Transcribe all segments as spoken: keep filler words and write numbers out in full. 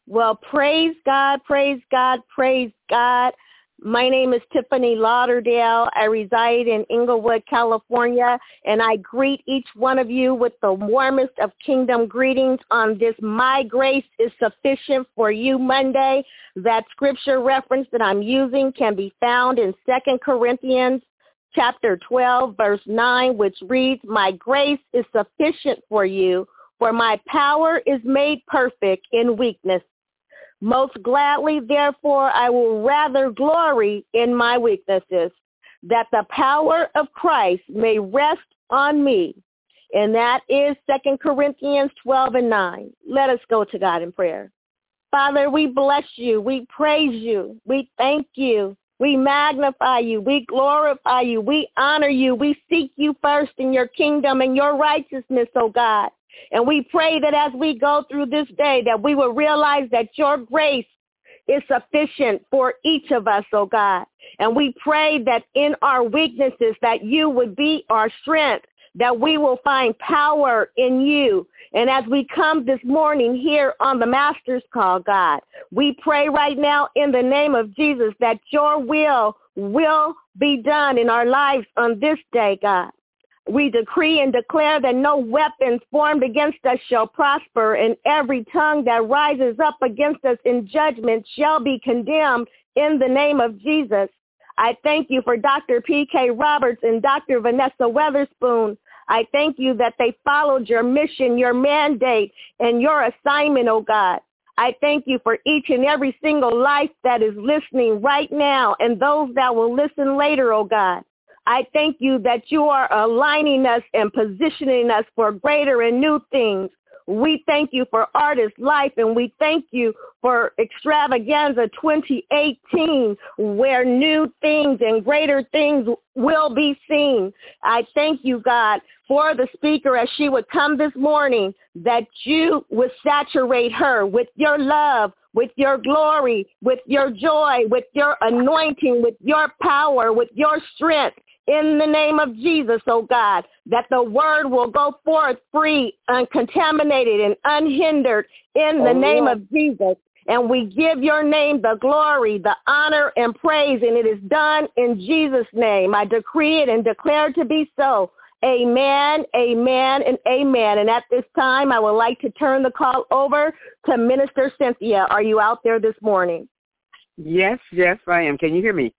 Well, praise God, praise God, praise God. My name is Tiffany Lauderdale. I reside in Inglewood, California, and I greet each one of you with the warmest of kingdom greetings on this My Grace is Sufficient for You Monday. That scripture reference that I'm using can be found in Second Corinthians chapter twelve, verse nine, which reads, "My grace is sufficient for you, for my power is made perfect in weakness. Most gladly, therefore, I will rather glory in my weaknesses, that the power of Christ may rest on me." And that is Second Corinthians twelve and nine. Let us go to God in prayer. Father, we bless you. We praise you. We thank you. We magnify you. We glorify you. We honor you. We seek you first in your kingdom and your righteousness, oh God. And we pray that as we go through this day, that we will realize that your grace is sufficient for each of us, oh God. And we pray that in our weaknesses, that you would be our strength, that we will find power in you. And as we come this morning here on the Master's Call, God, we pray right now in the name of Jesus that your will will be done in our lives on this day, God. We decree and declare that no weapons formed against us shall prosper, and every tongue that rises up against us in judgment shall be condemned in the name of Jesus. I thank you for Doctor P K Roberts and Doctor Vanessa Weatherspoon. I thank you that they followed your mission, your mandate, and your assignment, oh God. I thank you for each and every single life that is listening right now and those that will listen later, oh God. I thank you that you are aligning us and positioning us for greater and new things. We thank you for Artist Life, and we thank you for Extravaganza twenty eighteen, where new things and greater things will be seen. I thank you, God, for the speaker as she would come this morning, that you would saturate her with your love, with your glory, with your joy, with your anointing, with your power, with your strength. In the name of Jesus, oh God, that the word will go forth free, uncontaminated, and unhindered in the oh, name yeah. of Jesus. And we give your name the glory, the honor, and praise, and it is done in Jesus' name. I decree it and declare it to be so. Amen, amen, and amen. And at this time, I would like to turn the call over to Minister Cynthia. Are you out there this morning? Yes, yes, I am. Can you hear me?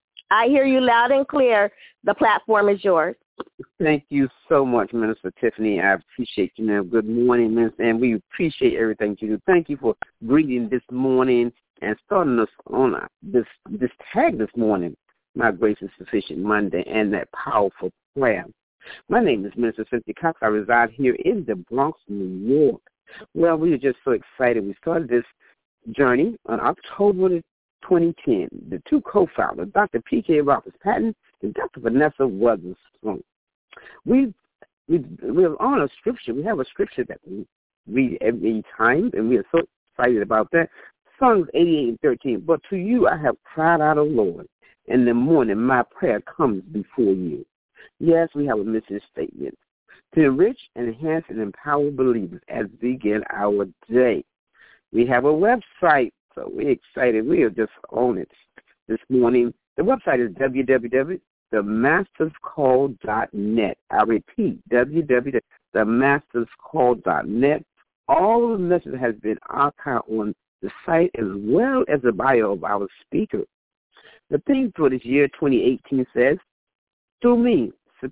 I hear you loud and clear. The platform is yours. Thank you so much, Minister Tiffany. I appreciate you, ma'am. Good morning, Minister, and we appreciate everything you do. Thank you for greeting this morning and starting us on this this tag this morning, My Grace is Sufficient Monday, and that powerful prayer. My name is Minister Cynthia Cox. I reside here in the Bronx, New York. Well, we are just so excited. We started this journey on October twenty ten. The two co-founders, Doctor P K Roberts Patton and Doctor Vanessa Weatherspoon. We we we're on a scripture. We have a scripture that we read every time, and we are so excited about that. Psalms eighty-eight and thirteen. But to you I have cried out, O Lord. In the morning my prayer comes before you. Yes, we have a mission statement to enrich, enhance, and empower believers as we begin our day. We have a website. So we're excited. We are just on it this morning. The website is w w w dot the masters call dot net. I repeat, w w w dot the masters call dot net. All of the messages has been archived on the site as well as the bio of our speaker. The theme for this year, twenty eighteen, says, through me,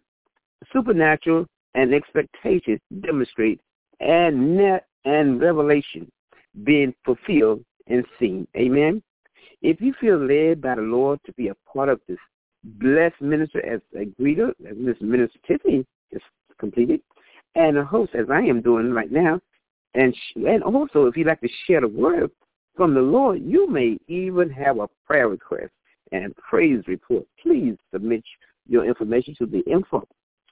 supernatural and expectations demonstrate and net and revelation being fulfilled and seen. Amen. If you feel led by the Lord to be a part of this blessed minister as a greeter, as Miss Minister Tiffany is completed, and a host as I am doing right now, and and also if you'd like to share the word from the Lord, you may even have a prayer request and praise report. Please submit your information to the info,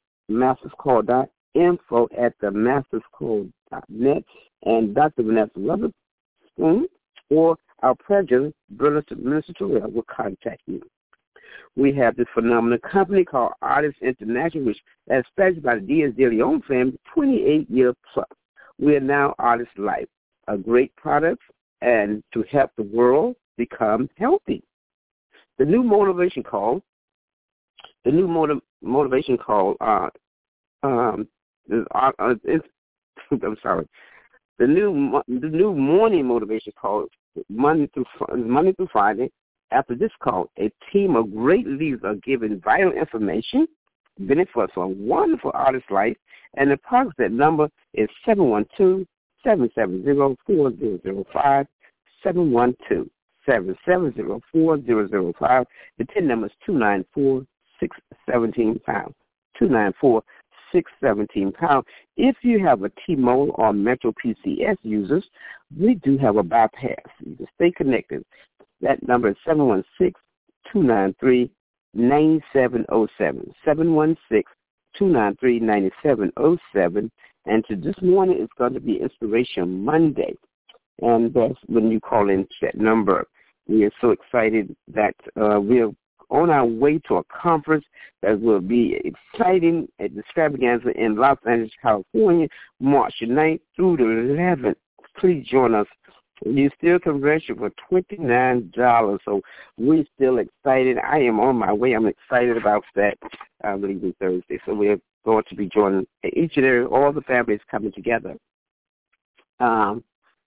masterscall.info at the masterscall dot net, and Doctor Vanessa Weatherspoon or our president, Minister Terrell, will contact you. We have this phenomenal company called Artists International, which is established by the Diaz de Leon family, twenty-eight years plus. We are now Artist Life, a great product and to help the world become healthy. The new motivation call, the new motiv- motivation call, uh, um, is, uh, uh, it's, I'm sorry, the new the new morning motivation call, Monday through Monday through Friday. After this call, a team of great leaders are giving vital information, benefits for a wonderful artist life, and the contact number is seven one two, seven seven zero, four zero zero five, seven one two, seven seven zero, four zero zero five. The T I N number is two nine four, six one seven pound, two nine four, six one seven pound. If you have a T-Mobile or Metro P C S users, we do have a bypass. You can stay connected. That number is seven one six, two nine three, nine seven zero seven, seven one six, two nine three, nine seven zero seven. And to this morning, it's going to be Inspiration Monday. And that's when you call in that number. We are so excited that uh, we're on our way to a conference that will be exciting at the Extravaganza in Los Angeles, California, March ninth through the eleventh. Please join us. You still can register for twenty-nine dollars, so we're still excited. I am on my way. I'm excited about that. I believe it's Thursday, so we're going to be joining each and every, all the families coming together. Um,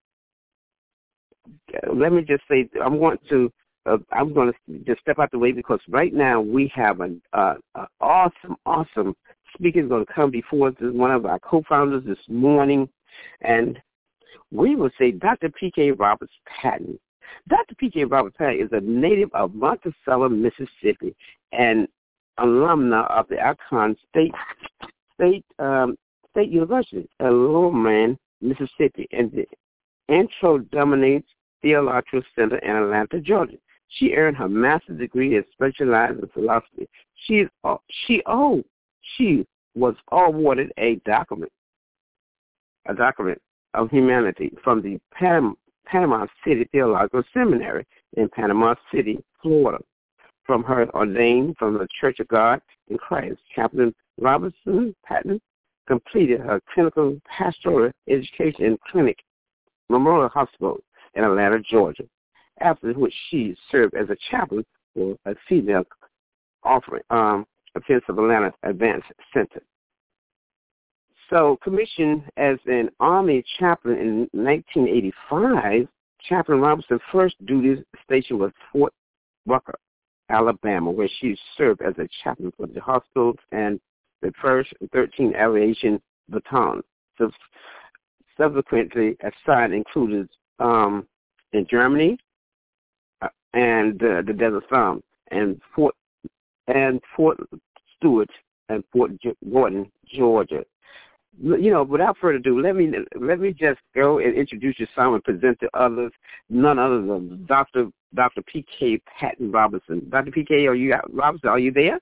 let me just say, I'm going to, uh, I'm going to just step out the way because right now we have an uh, uh, awesome, awesome speaker going to come before us. This is one of our co-founders this morning, and we will say Doctor P K Roberts Patton. Doctor P K Roberts Patton is a native of Monticello, Mississippi, and alumna of the Alcorn State State um, State University, in Lowman, Mississippi, and the Antro Dominates Theological Center in Atlanta, Georgia. She earned her master's degree and specialized in philosophy. She is uh, she oh she was awarded a document a document. of humanity from the Panama, Panama City Theological Seminary in Panama City, Florida. From her ordained from the Church of God in Christ, Chaplain Robertson Patton completed her clinical pastoral education in Clinic Memorial Hospital in Atlanta, Georgia, after which she served as a chaplain for a female offering um, Offense of Atlanta Advanced Center. So, commissioned as an Army chaplain in nineteen eighty-five, Chaplain Robertson's first duty station was Fort Rucker, Alabama, where she served as a chaplain for the hospitals and the first and thirteenth Aviation Battalion. So, subsequently assigned included um, in Germany uh, and uh, the Desert Storm and Fort and Fort Stewart and Fort Gordon, Georgia. You know, without further ado, let me let me just go and introduce you some and present to others, none other than Doctor Doctor P K Patton Robertson. Doctor P K, are you Robertson? Are you there?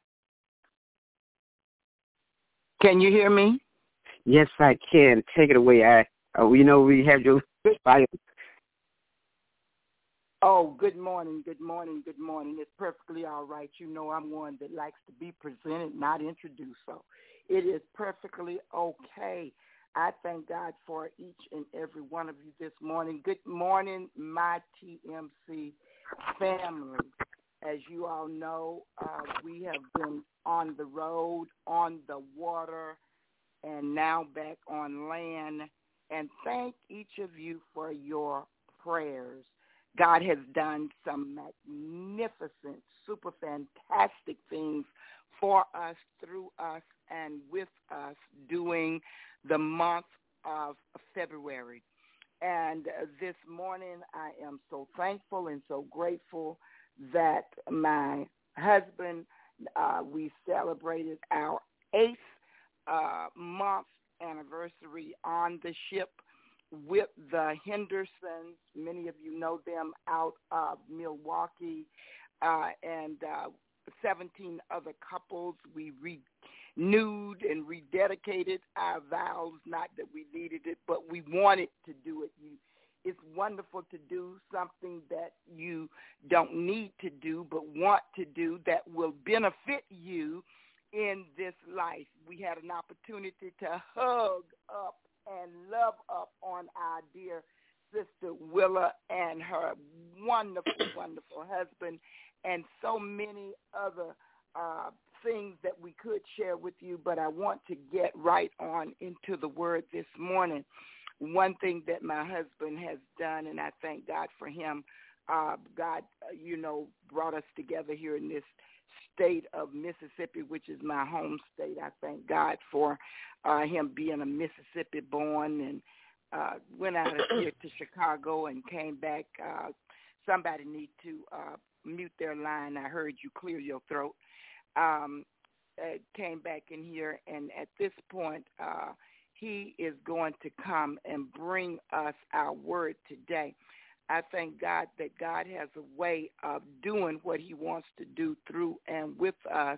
Can you hear me? Yes, I can. Take it away. I, uh, you know, we have your bio. Oh, good morning, good morning, good morning. It's perfectly all right. You know, I'm one that likes to be presented, not introduced. So it is perfectly okay. I thank God for each and every one of you this morning. Good morning, my T M C family. As you all know, uh, we have been on the road, on the water, and now back on land. And thank each of you for your prayers. God has done some magnificent, super fantastic things for us, through us, and with us during the month of February. And this morning I am so thankful and so grateful that my husband, uh, we celebrated our eighth uh, month anniversary on the ship with the Hendersons. Many of you know them out of Milwaukee, uh, and uh, seventeen other couples. We renewed and rededicated our vows, not that we needed it, but we wanted to do it. You, it's wonderful to do something that you don't need to do but want to do that will benefit you in this life. We had an opportunity to hug up and love up on our dear Sister Willa and her wonderful, wonderful husband, and so many other uh, things that we could share with you, but I want to get right on into the word this morning. One thing that my husband has done, and I thank God for him, uh, God, uh, you know, brought us together here in this state of Mississippi, which is my home state. I thank God for uh, him being a Mississippi born, and uh, went out of here to Chicago and came back. Uh, somebody need to uh, mute their line. I heard you clear your throat. Um, uh, came back in here, and at this point, uh, he is going to come and bring us our word today. I thank God that God has a way of doing what he wants to do through and with us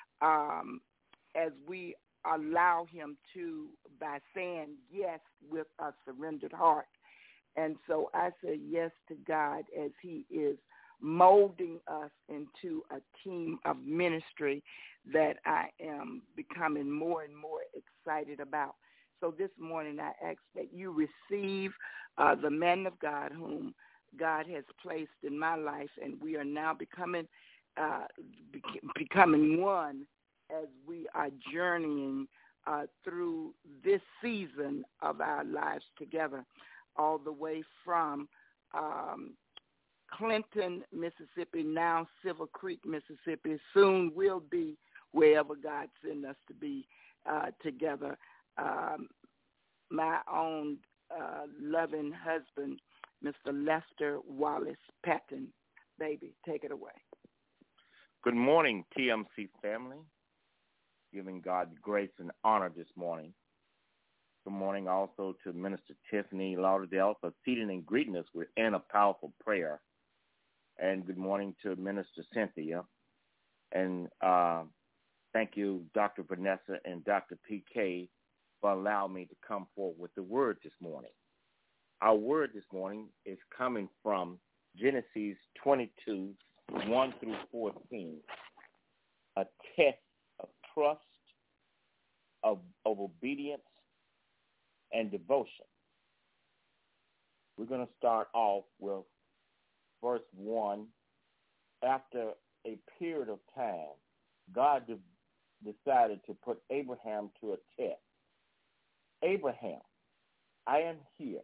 um, as we allow him to, by saying yes with a surrendered heart. And so I say yes to God as he is molding us into a team of ministry that I am becoming more and more excited about. So this morning I ask that you receive uh, the man of God whom God has placed in my life, and we are now becoming uh, be- becoming one as we are journeying uh, through this season of our lives together, all the way from um, Clinton, Mississippi, now Silver Creek, Mississippi. Soon we'll be wherever God sends us to be uh, together. Um, my own uh, loving husband, Mister Lester Wallace Patton. Baby, take it away. Good morning, T M C family. Giving God grace and honor this morning. Good morning also to Minister Tiffany Lauderdale for seating and greeting us within a powerful prayer. And good morning to Minister Cynthia. And uh, thank you, Doctor Vanessa and Doctor P K, for allowing me to come forward with the word this morning. Our word this morning is coming from Genesis twenty-two, one through fourteen, a test of trust, of, of obedience, and devotion. We're going to start off with verse one. After a period of time, God de- decided to put Abraham to a test. Abraham, I am here.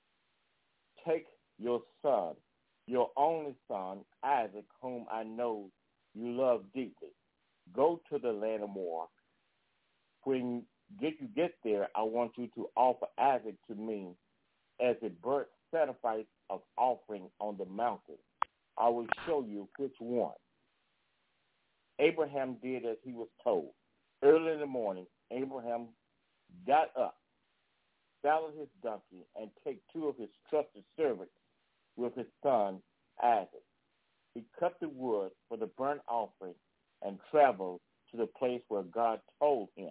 Take your son, your only son, Isaac, whom I know you love deeply. Go to the land of Moriah. When get you get there, I want you to offer Isaac to me as a burnt sacrifice of offering on the mountain. I will show you which one. Abraham did as he was told. Early in the morning, Abraham got up, saddled his donkey, and took two of his trusted servants with his son Isaac. He cut the wood for the burnt offering and traveled to the place where God told him.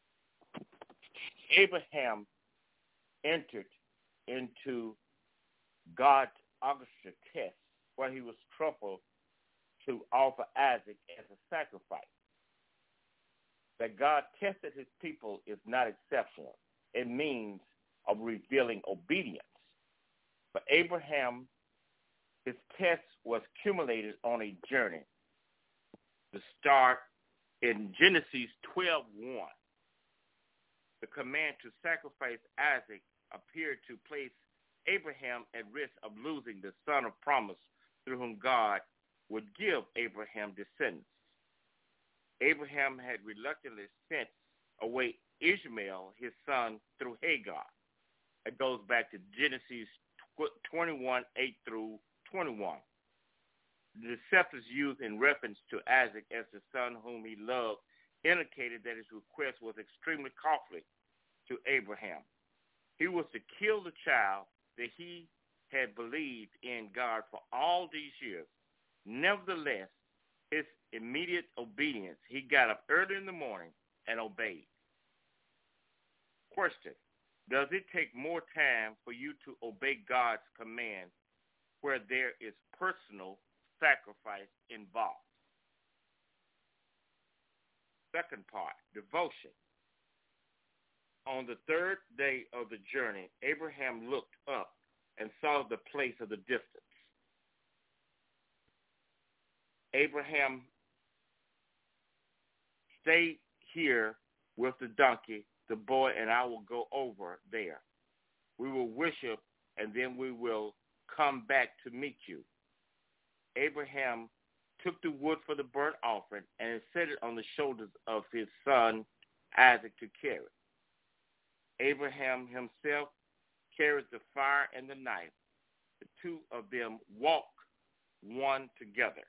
Abraham entered into God's orchestra test where he was troubled to offer Isaac as a sacrifice. That God tested his people is not exceptional. It means of revealing obedience. For Abraham, his test was accumulated on a journey. To start in Genesis twelve one, the command to sacrifice Isaac appeared to place Abraham at risk of losing the son of promise through whom God would give Abraham descendants. Abraham had reluctantly sent away Ishmael, his son, through Hagar. It goes back to Genesis twenty-one, eight through twenty-one. The deceptors used in reference to Isaac as the son whom he loved indicated that his request was extremely costly to Abraham. He was to kill the child that he had believed in God for all these years. Nevertheless, his immediate obedience, he got up early in the morning and obeyed. Question: does it take more time for you to obey God's command where there is personal sacrifice involved? Second part, devotion. On the third day of the journey, Abraham looked up and saw the place of the distance. Abraham stayed here with the donkey, the boy, and I will go over there. We will worship, and then we will come back to meet you. Abraham took the wood for the burnt offering and set it on the shoulders of his son Isaac to carry. Abraham himself carried the fire and the knife. The two of them walked one together.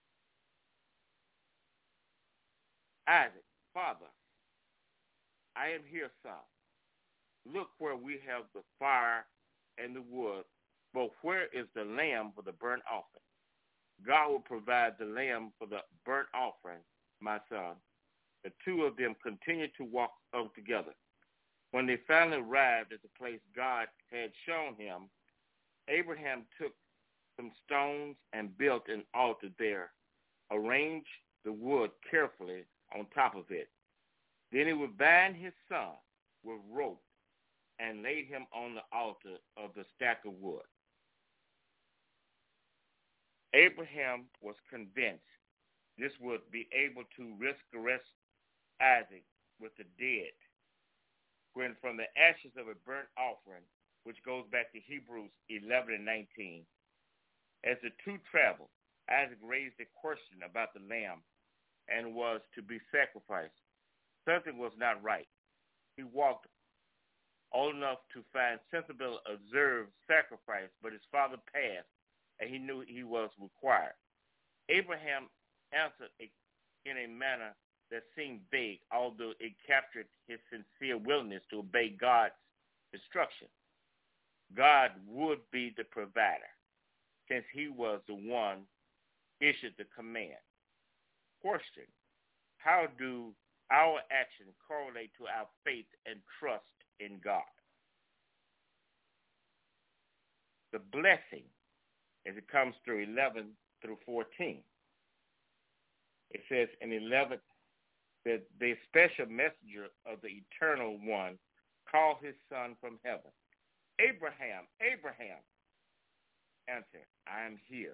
Isaac, Father, I am here, son. Look where we have the fire and the wood, but where is the lamb for the burnt offering? God will provide the lamb for the burnt offering, my son. The two of them continued to walk up together. When they finally arrived at the place God had shown him, Abraham took some stones and built an altar there, arranged the wood carefully on top of it. Then he would bind his son with rope and laid him on the altar of the stack of wood. Abraham was convinced this would be able to resurrect Isaac with the dead, when from the ashes of a burnt offering, which goes back to Hebrews eleven and nineteen. As the two traveled, Isaac raised a question about the lamb and was to be sacrificed. Something was not right. He walked old enough to find sensible observed sacrifice, but his father passed, and he knew he was required. Abraham answered in a manner that seemed vague, although it captured his sincere willingness to obey God's instruction. God would be the provider, since he was the one issued the command. Question: how do our actions correlate to our faith and trust in God? The blessing, as it comes through eleven through fourteen, it says in eleven that the special messenger of the Eternal One called his son from heaven. Abraham, Abraham. Answer: I am here.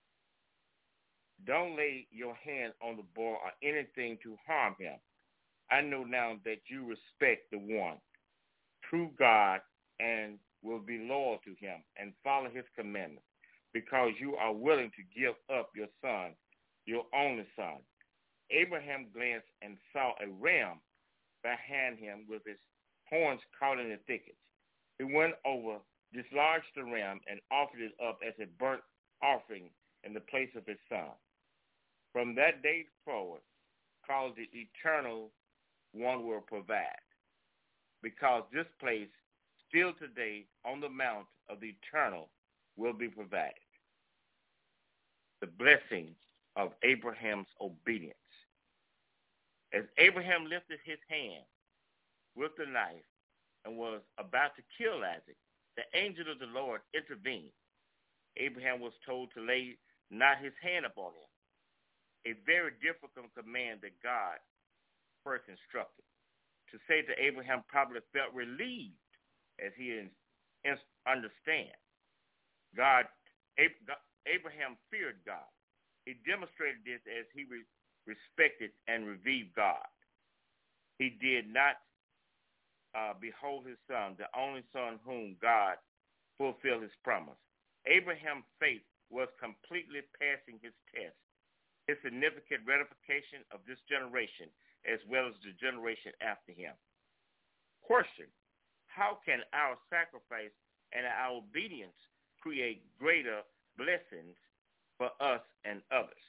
Don't lay your hand on the boy or anything to harm him. I know now that you respect the one, true God, and will be loyal to him and follow his commandments, because you are willing to give up your son, your only son. Abraham glanced and saw a ram behind him with his horns caught in the thickets. He went over, dislodged the ram, and offered it up as a burnt offering in the place of his son. From that day forward, called the Eternal One will provide, because this place still today on the mount of the Eternal will be provided. The blessing of Abraham's obedience. As Abraham lifted his hand with the knife and was about to kill Isaac, the angel of the Lord intervened. Abraham was told to lay not his hand upon him, a very difficult command that God first instructed. To say to Abraham probably felt relieved as he understand. God, Abraham feared God. He demonstrated this as he re- respected and revered God. He did not uh, behold his son, the only son whom God fulfilled his promise. Abraham's faith was completely passing his test. His significant ratification of this generation as well as the generation after him. Question: how can our sacrifice and our obedience create greater blessings for us and others?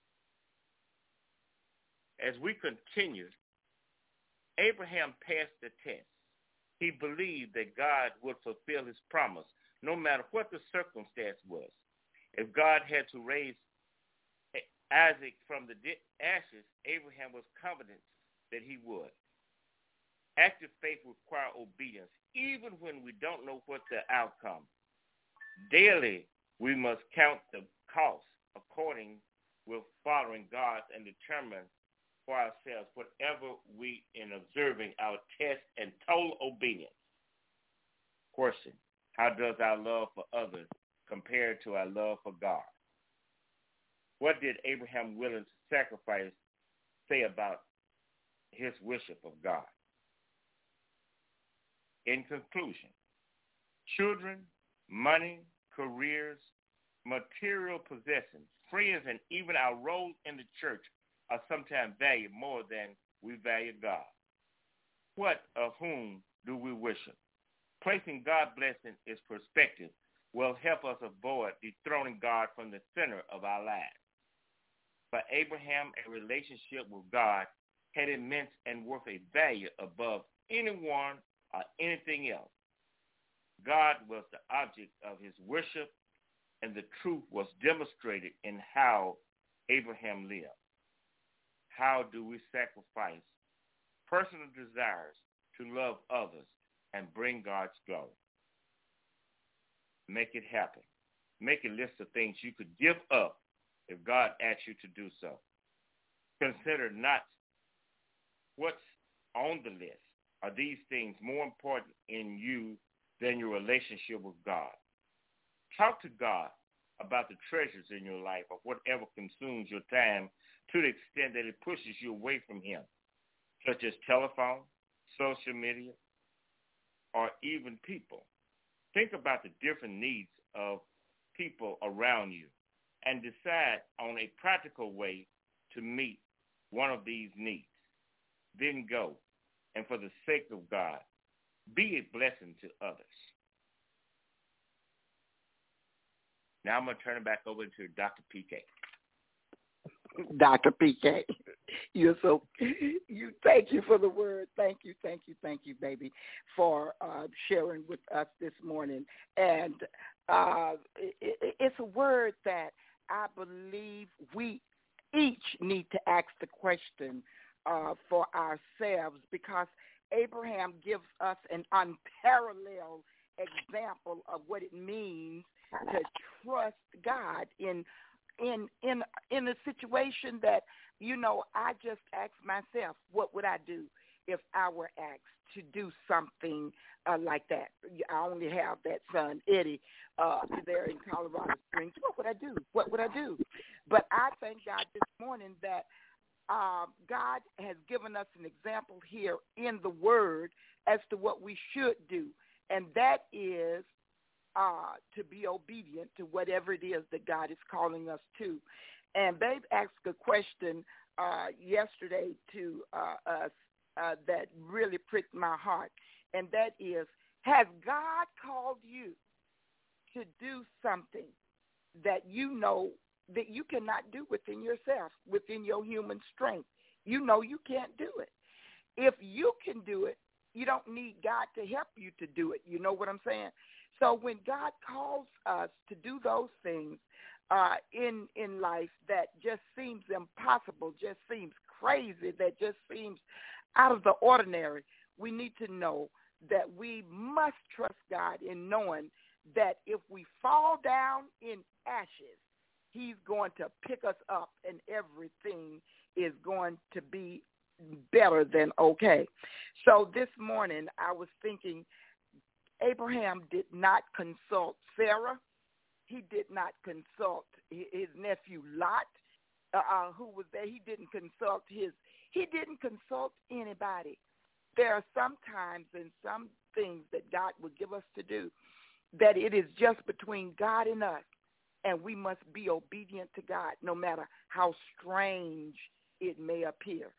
As we continue, Abraham passed the test. He believed that God would fulfill his promise no matter what the circumstance was. If God had to raise Isaac from the ashes, Abraham was confident that he would. Active faith requires obedience, even when we don't know what the outcome. Daily, we must count the cost according with following God and determine for ourselves whatever we in observing our test and total obedience. Question: How does our love for others compare to our love for God? What did Abraham willing to sacrifice say about his worship of God? In conclusion, children, money, careers, material possessions, friends, and even our roles in the church are sometimes valued more than we value God. What or whom do we worship? Placing God's blessing in perspective will help us avoid dethroning God from the center of our lives. For Abraham, a relationship with God had immense and worth a value above anyone or anything else. God was the object of his worship, and the truth was demonstrated in how Abraham lived. How do we sacrifice personal desires to love others and bring God's glory? Make it happen. Make a list of things you could give up if God asks you to do so. Consider not what's on the list. Are these things more important in you than your relationship with God? Talk to God about the treasures in your life or whatever consumes your time to the extent that it pushes you away from him, such as telephone, social media, or even people. Think about the different needs of people around you and decide on a practical way to meet one of these needs. Then go, and for the sake of God, be a blessing to others. Now I'm going to turn it back over to Doctor P K. Doctor P K, you're so, you, thank you for the word. Thank you, thank you, thank you, baby, for uh, sharing with us this morning. And uh, it, it's a word that I believe we each need to ask the question uh, for ourselves, because Abraham gives us an unparalleled example of what it means to trust God in in in in a situation that, you know, I just asked myself, what would I do if I were asked to do something uh, like that? I only have that son, Eddie, uh, there in Colorado Springs. What would I do? What would I do? But I thank God this morning that uh, God has given us an example here in the Word as to what we should do, and that is Uh, to be obedient to whatever it is that God is calling us to. And Babe asked a question uh, yesterday to uh, us uh, that really pricked my heart, and that is, has God called you to do something that you know that you cannot do within yourself, within your human strength? You know you can't do it. If you can do it, you don't need God to help you to do it. You know what I'm saying? So when God calls us to do those things uh, in in life that just seems impossible, just seems crazy, that just seems out of the ordinary, we need to know that we must trust God in knowing that if we fall down in ashes, he's going to pick us up and everything is going to be better than okay. So this morning I was thinking, Abraham did not consult Sarah. He did not consult his nephew Lot, uh, who was there. He didn't consult his, he didn't consult anybody. There are some times and some things that God would give us to do that it is just between God and us, and we must be obedient to God no matter how strange it may appear.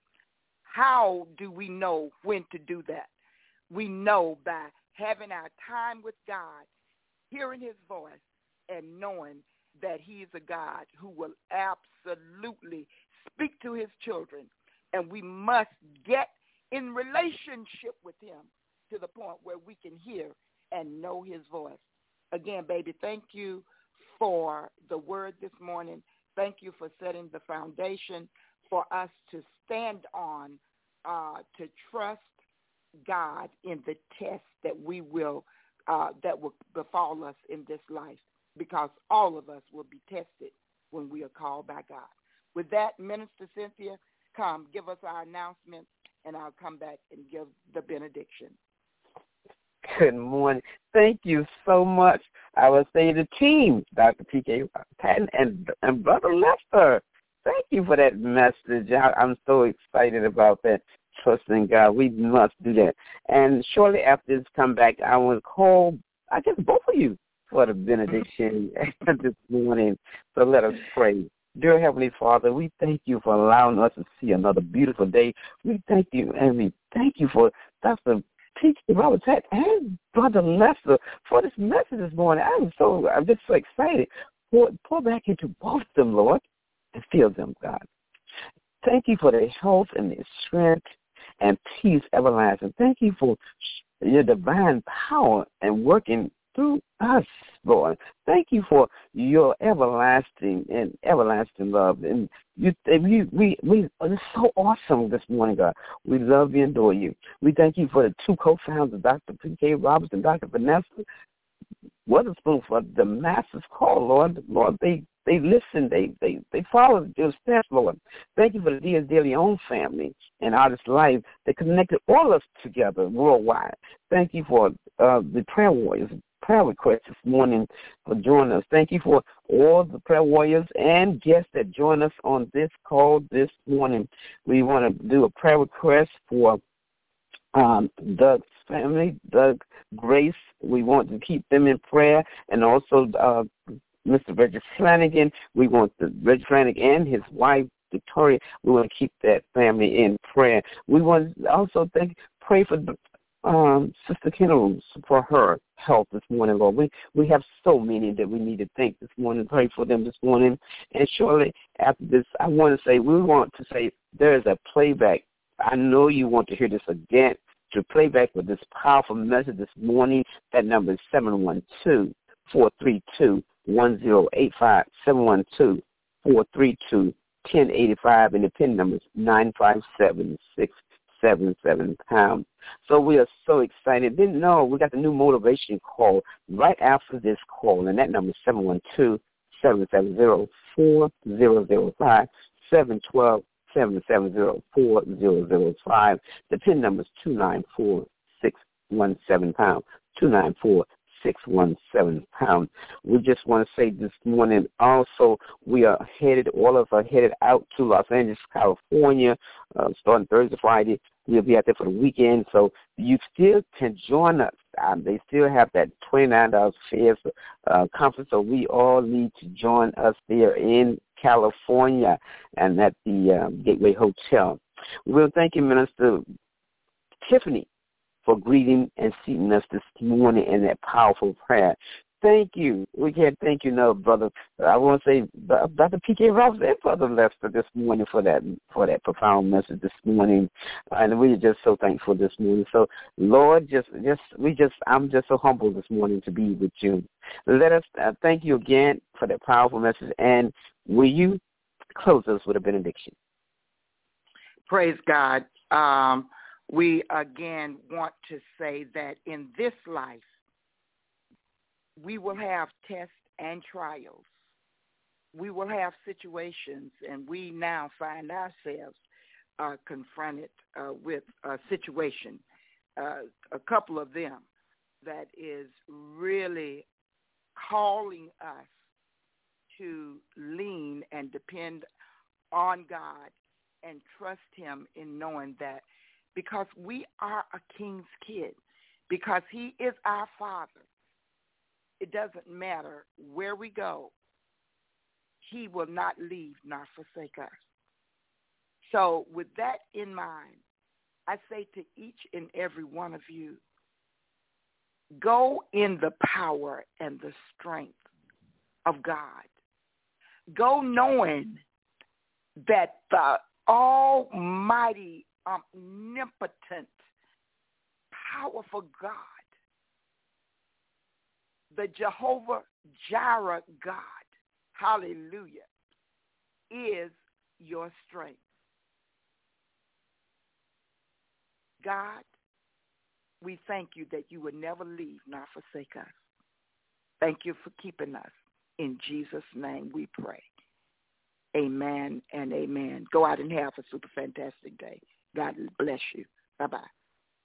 How do we know when to do that? We know by having our time with God, hearing his voice, and knowing that he is a God who will absolutely speak to his children. And we must get in relationship with him to the point where we can hear and know his voice. Again, baby, thank you for the word this morning. Thank you for setting the foundation for us to stand on, uh, to trust God in the test that we will, uh, that will befall us in this life, because all of us will be tested when we are called by God. With that, Minister Cynthia, come, give us our announcement, and I'll come back and give the benediction. Good morning. Thank you so much. I would say the team, Doctor P K Patton and, and Brother Lester. Thank you for that message. I, I'm so excited about that. Trusting God. We must do that. And shortly after this come back, I will call, I guess, both of you for the benediction this morning. So let us pray. Dear Heavenly Father, we thank you for allowing us to see another beautiful day. We thank you, and we thank you for Doctor P K Robert Tat and Brother Lester for this message this morning. I'm so, I'm just so excited. Pour, pour back into both of them, Lord, and fill them, God. Thank you for their health and their strength and peace everlasting. Thank you for your divine power and working through us, Lord. Thank you for your everlasting and everlasting love. And you, we, we, we, it's so awesome this morning, God. We love you and adore you. We thank you for the two co-founders, Doctor P K Roberts and Doctor Vanessa Witherspoon, for the master's call, Lord. Lord, they They listen, they, they, they follow your steps, Lord. Thank you for the Diaz De Leon family and Artist Life that connected all of us together worldwide. Thank you for uh, the prayer warriors, prayer requests this morning for joining us. Thank you for all the prayer warriors and guests that join us on this call this morning. We want to do a prayer request for um, Doug's family, Doug Grace. We want to keep them in prayer, and also uh, Mister Reggie Flanagan. We want the Reggie Flanagan and his wife Victoria. We want to keep that family in prayer. We want to also think, pray for um, Sister Kendall for her health this morning, Lord. We we have so many that we need to thank this morning. Pray for them this morning. And shortly after this, I want to say we want to say there is a playback. I know you want to hear this again. To play back with this powerful message this morning, that number is seven one two, four three two, one zero eight five, seven one two, four three two, one zero eight five, and the PIN number is nine five seven, six seven seven pound. So we are so excited. Didn't know we got the new motivation call right after this call, and that number is seven one two, seven seven zero, four zero zero five, seven one two, seven seven zero, four zero zero five. The PIN number is two nine four, six one seven pound, two nine four, six one seven pound. We just want to say this morning also we are headed, all of us are headed out to Los Angeles, California, uh, starting Thursday, Friday. We'll be out there for the weekend, so you still can join us. Um, they still have that twenty-nine dollars fare uh, conference, so we all need to join us there in California and at the um, Gateway Hotel. We'll thank you, Minister Tiffany, for greeting and seating us this morning in that powerful prayer. Thank you. We can't thank you enough, brother. I want to say Doctor P K Roberts and Brother Lester this morning for that for that profound message this morning, and we're just so thankful this morning. So, Lord, just just we just I'm just so humbled this morning to be with you. Let us uh, thank you again for that powerful message, and will you close us with a benediction? Praise God. Um, we again want to say that in this life, we will have tests and trials. We will have situations, and we now find ourselves uh, confronted uh, with a situation, uh, a couple of them, that is really calling us to lean and depend on God and trust him in knowing that because we are a king's kid, because he is our Father, it doesn't matter where we go, he will not leave nor forsake us. So with that in mind, I say to each and every one of you, go in the power and the strength of God. Go knowing that the almighty, omnipotent, powerful God, the Jehovah Jireh God, hallelujah, is your strength. God, we thank you that you would never leave nor forsake us. Thank you for keeping us. In Jesus' name we pray. Amen and amen. Go out and have a super fantastic day. God bless you. Bye-bye.